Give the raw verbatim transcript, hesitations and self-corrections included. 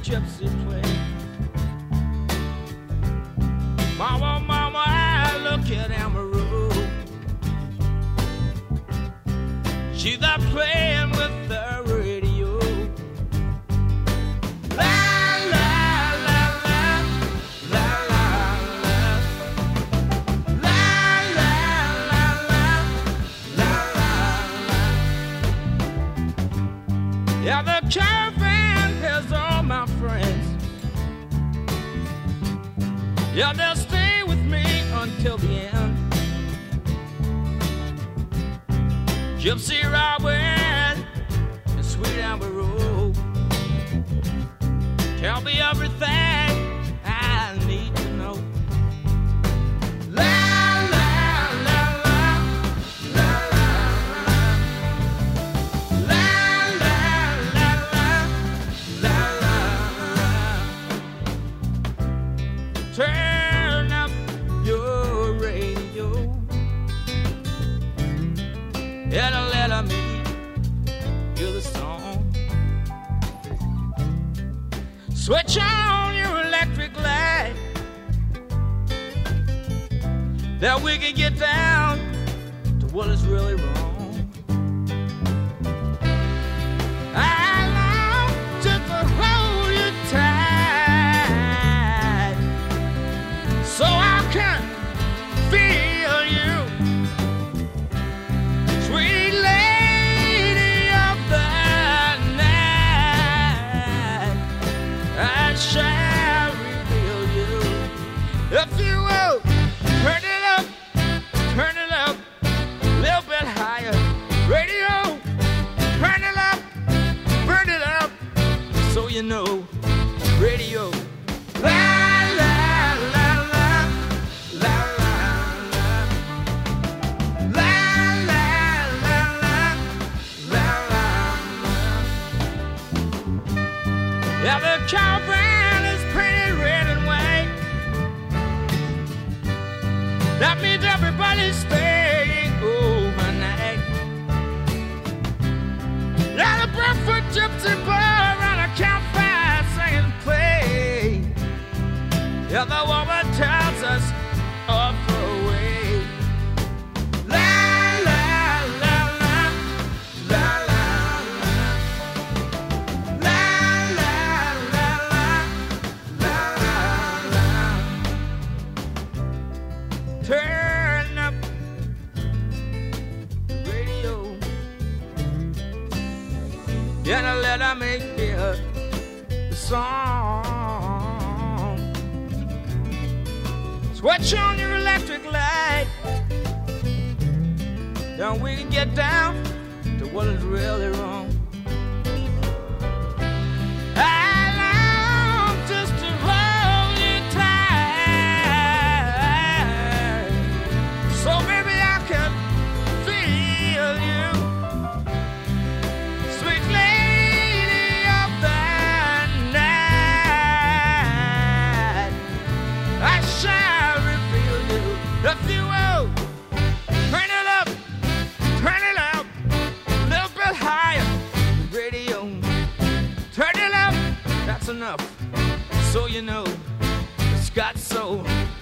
gypsy play. Mama, mama, I look at Amaru. She's there playing with the radio. La la la la la la la la la la la la la. Yeah, the caravan has all my friends. Yeah, they'll stay with me until the end. Gypsy Robin and Sweet Amaru, tell me everything I need to know. La la la la la la la la la la la la. Turn up your radio. It'll let me hear the song. Switch on your electric light, that we can get down to what is really wrong. I long just to hold you tight, so I can feel you. Sweet lady of the night, I shall reveal you. If you will, turn it up, turn it up, a little bit higher. Radio, turn it up, burn it up, so you know. Radio, la la la la la la la la la la la. Yeah, the caravan is painted red and white. That means everybody's staying overnight. Yeah, the barefoot gypsy boy around a campfire singing and play. Yeah, the woman tells us off away. La la la la la la la la la la la la. Turn up the radio, and I let her make hear the song. Switch on your electric light, then we can get down to what is really wrong. I long just to hold you tight, so maybe I can feel you. Sweet lady of the night, I shall reveal you. If you will, turn it up, turn it up, a little bit higher. Radio, turn it up, that's enough, so you know it's got soul.